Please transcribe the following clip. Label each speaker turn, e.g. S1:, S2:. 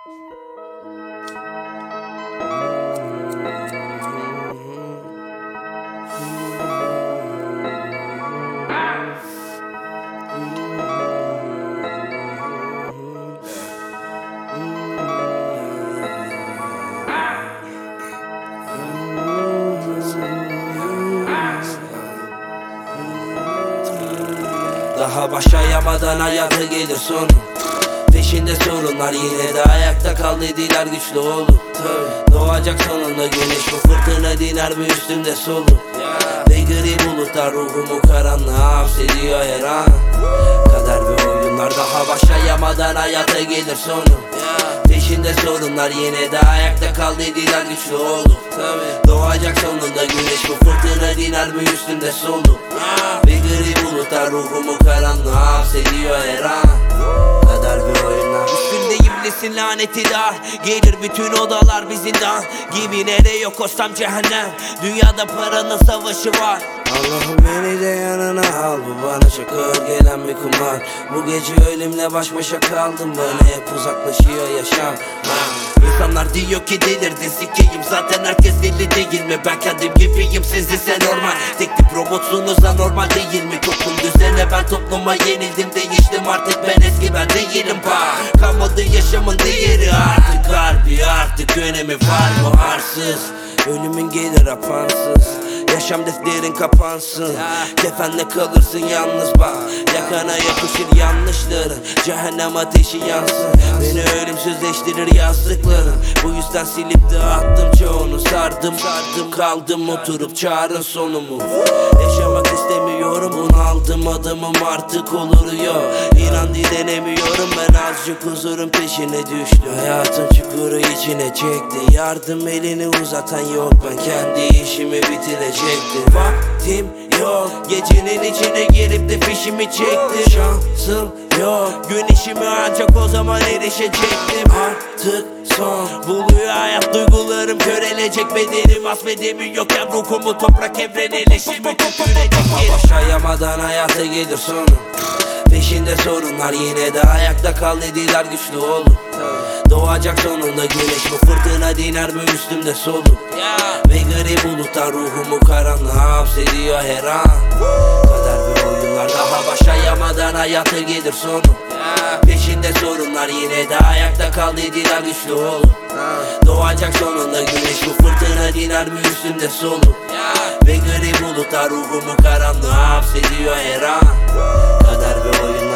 S1: Daha başlayamadan hayata gelir sonu. Peşinde sorunlar, yine de ayakta kal dediler, güçlü oldu. Doğacak sonunda güneş, bu fırtına diner mi üstümde solu. Ve gri bulutlar ruhumu karanlığa hapsediyor her an. Kader ve oyunlar, daha başlayamadan hayata gelir sonu. Peşinde sorunlar, yine de ayakta kal dediler, güçlü oldu. Doğacak sonunda güneş, bu fırtına diner mi üstümde solu. Ve gri bulutlar ruhumu karanlığa hapsediyor her an. Kader ve oyunlar.
S2: Üstünde iblisin laneti dar, gelir bütün odalar bir zindan gibi. Nereye yok olsam cehennem, dünyada paranın savaşı var.
S1: Allah'ım beni de yanına al, bu bana çok ağır gelen bir kumar. Bu gece ölümle baş başa kaldım, bana hep uzaklaşıyor yaşam.
S2: İnsanlar diyor ki delirdin, sikeyim zaten herkes deli değil mi? Ben kendim gibiyim, siz ise normal. Tek tip robotsunuz, anormal değil mi? Toplum düzene, ben topluma yenildim, değiştim artık, ben eski ben değilim. Kalmadı yaşamın değeri artık, harbi artık önemi var mı arsız?
S1: Ölümün gelir apansız, yaşam defterin kapansın. Kefenle kalırsın yalnız bak, yakana yapışır yanlışların. Cehennem ateşi yansın, beni ölümsüzleştirir yazdıkların. Bu yüzden silip de attım çoğunu, sardım kaldım oturup çağırın sonumu. Yaşamak istemiyorum, bunaldım, adımım artık oluyor. İnan direnemiyorum, ben azıcık huzurun peşine düştüm. Hayatın çukuru içine çekti, yardım elini uzatan yok, ben kendi işimi bitirecektim. Vaktim yok,
S2: Gecenin içine girip de fişimi çektim.
S1: şansım yok,
S2: Güneşime ancak o zaman erişecektim.
S1: artık son.
S2: Buluyor hayat, duygularım körelecek, bedenim asfedemiyorken ruhumu toprak evreneleşimi tükürecek.
S1: Başlayamadan hayata gelir sonu. Peşinde sorunlar, yine de ayakta kal dediler, güçlü oldu. Doğacak sonunda güneş, bu fırtına diner mi üstümde solu. Ve gri bulutlar ruhumu karanlığa hapsediyor her an. Kader ve oyunlar, daha başlayamadan hayata gelir sonu. Peşinde sorunlar, yine de ayakta kal dediler, güçlü oldu. Doğacak sonunda güneş, bu fırtına diner mi üstümde solu. Ve gri bulutlar ruhumu karanlığa hapsediyor her an. Kader ve oyunlar.